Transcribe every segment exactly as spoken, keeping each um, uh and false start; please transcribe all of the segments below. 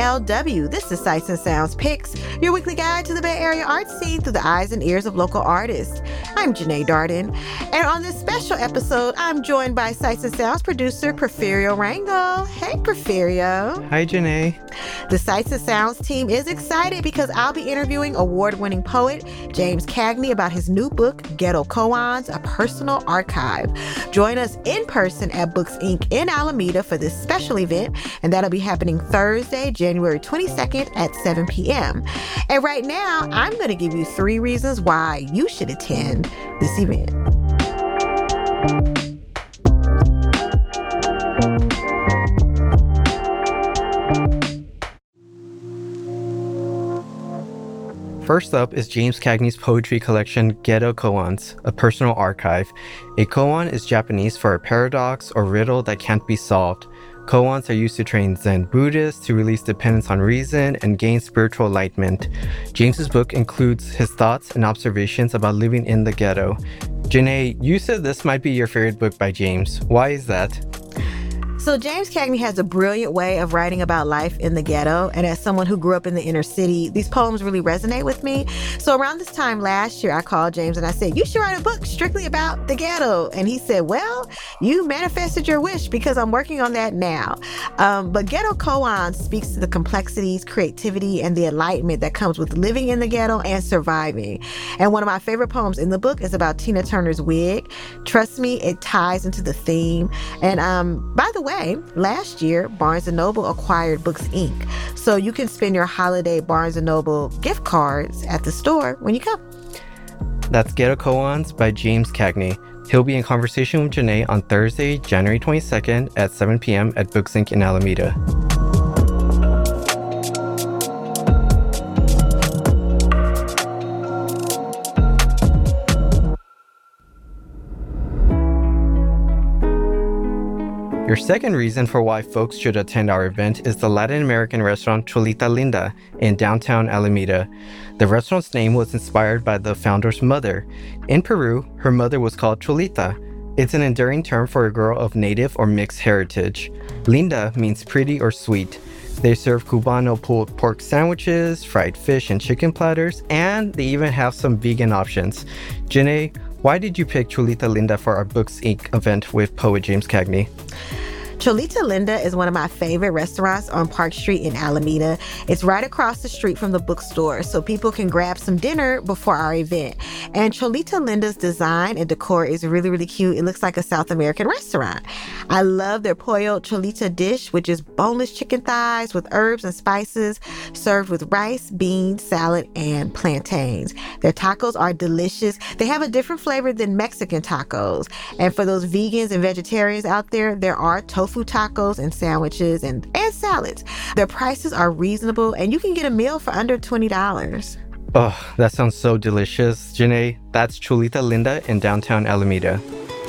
L W. This is Sights and Sounds Picks, your weekly guide to the Bay Area art scene through the eyes and ears of local artists. I'm Janae Darden, and on this special episode, I'm joined by Sights and Sounds producer Porfirio Rango. Hey, Porfirio. Hi, Janae. The Sights and Sounds team is excited because I'll be interviewing award-winning poet James Cagney about his new book, Ghetto Koans, A Personal Archive. Join us in person at Books Incorporated in Alameda for this special event, and that'll be happening Thursday, January twenty-second at seven p.m. And right now, I'm going to give you three reasons why you should attend this event. First up is James Cagney's poetry collection, Ghetto Koans, A Personal Archive. A koan is Japanese for a paradox or riddle that can't be solved. Koans are used to train Zen Buddhists to release dependence on reason and gain spiritual enlightenment. James's book includes his thoughts and observations about living in the ghetto. Janae, you said this might be your favorite book by James. Why is that? So James Cagney has a brilliant way of writing about life in the ghetto, and as someone who grew up in the inner city, these poems really resonate with me. So around this time last year, I called James and I said, you should write a book strictly about the ghetto. And he said, well, you manifested your wish because I'm working on that now. Um, but Ghetto Koans speaks to the complexities, creativity, and the enlightenment that comes with living in the ghetto and surviving. And one of my favorite poems in the book is about Tina Turner's wig. Trust me, it ties into the theme. And um, by the way, last year, Barnes and Noble acquired Books Incorporated. So you can spend your holiday Barnes and Noble gift cards at the store when you come. That's Ghetto Koans by James Cagney. He'll be in conversation with Janae on Thursday, January twenty-second at seven p.m. at Books Incorporated in Alameda. Your second reason for why folks should attend our event is the Latin American restaurant Cholita Linda in downtown Alameda. The restaurant's name was inspired by the founder's mother. In Peru, her mother was called Cholita. It's an enduring term for a girl of native or mixed heritage. Linda means pretty or sweet. They serve Cubano pulled pork sandwiches, fried fish and chicken platters, and they even have some vegan options. Janae, why did you pick Cholita Linda for our Books Incorporated event with poet James Cagney? Cholita Linda is one of my favorite restaurants on Park Street in Alameda. It's right across the street from the bookstore, so people can grab some dinner before our event. And Cholita Linda's design and decor is really, really cute. It looks like a South American restaurant. I love their pollo cholita dish, which is boneless chicken thighs with herbs and spices, served with rice, beans, salad, and plantains. Their tacos are delicious. They have a different flavor than Mexican tacos. And for those vegans and vegetarians out there, there are tofu tacos and sandwiches and, and salads. Their prices are reasonable, and you can get a meal for under twenty dollars. Oh, that sounds so delicious. Janae, that's Cholita Linda in downtown Alameda.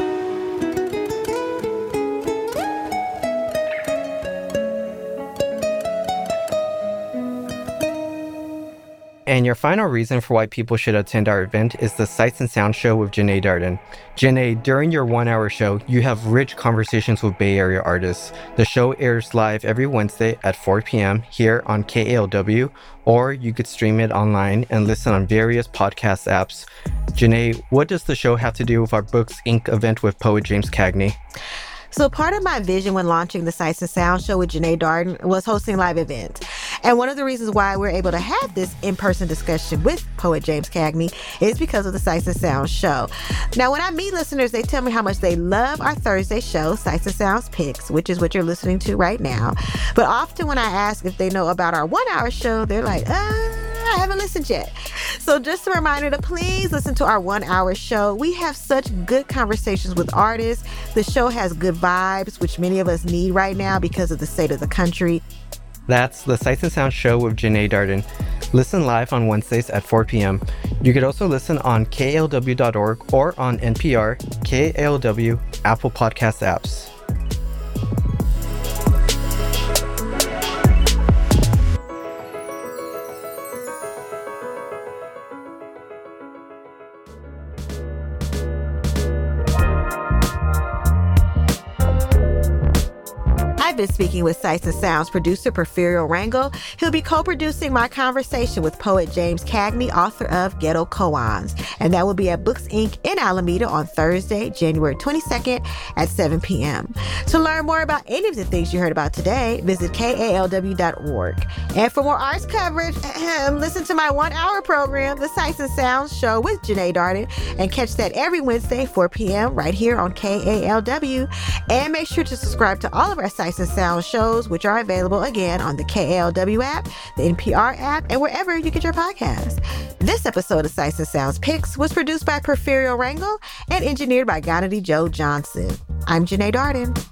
And your final reason for why people should attend our event is the Sights and Sounds show with Janae Darden. Janae, during your one-hour show, you have rich conversations with Bay Area artists. The show airs live every Wednesday at four p.m. here on K A L W, or you could stream it online and listen on various podcast apps. Janae, what does the show have to do with our Books Incorporated event with poet James Cagney? So part of my vision when launching the Sights and Sounds show with Janae Darden was hosting live events. And one of the reasons why we're able to have this in-person discussion with poet James Cagney is because of the Sights and Sounds show. Now, when I meet listeners, they tell me how much they love our Thursday show, Sights and Sounds Picks, which is what you're listening to right now. But often when I ask if they know about our one-hour show, they're like, uh, I haven't listened yet. So just a reminder to please listen to our one-hour show. We have such good conversations with artists. The show has good vibes, which many of us need right now because of the state of the country. That's the Sights and Sounds show with Janae Darden. Listen live on Wednesdays at four p.m. You could also listen on K A L W dot org or on N P R, K A L W, Apple Podcast apps. I've been speaking with Sights and Sounds producer Porfirio Rangel. He'll be co-producing my conversation with poet James Cagney, author of Ghetto Koans. And that will be at Books Incorporated in Alameda on Thursday, January twenty-second at seven p.m. To learn more about any of the things you heard about today, visit K A L W dot org. And for more arts coverage, listen to my one-hour program, The Sights and Sounds Show with Janae Darden, and catch that every Wednesday, four p.m. right here on K A L W. And make sure to subscribe to all of our Sights and Sounds shows, which are available again on the K A L W app, the N P R app, and wherever you get your podcasts. This episode of Sights and Sounds Picks was produced by Porfirio Rangel and engineered by Ganadi Joe Johnson. I'm Janae Darden.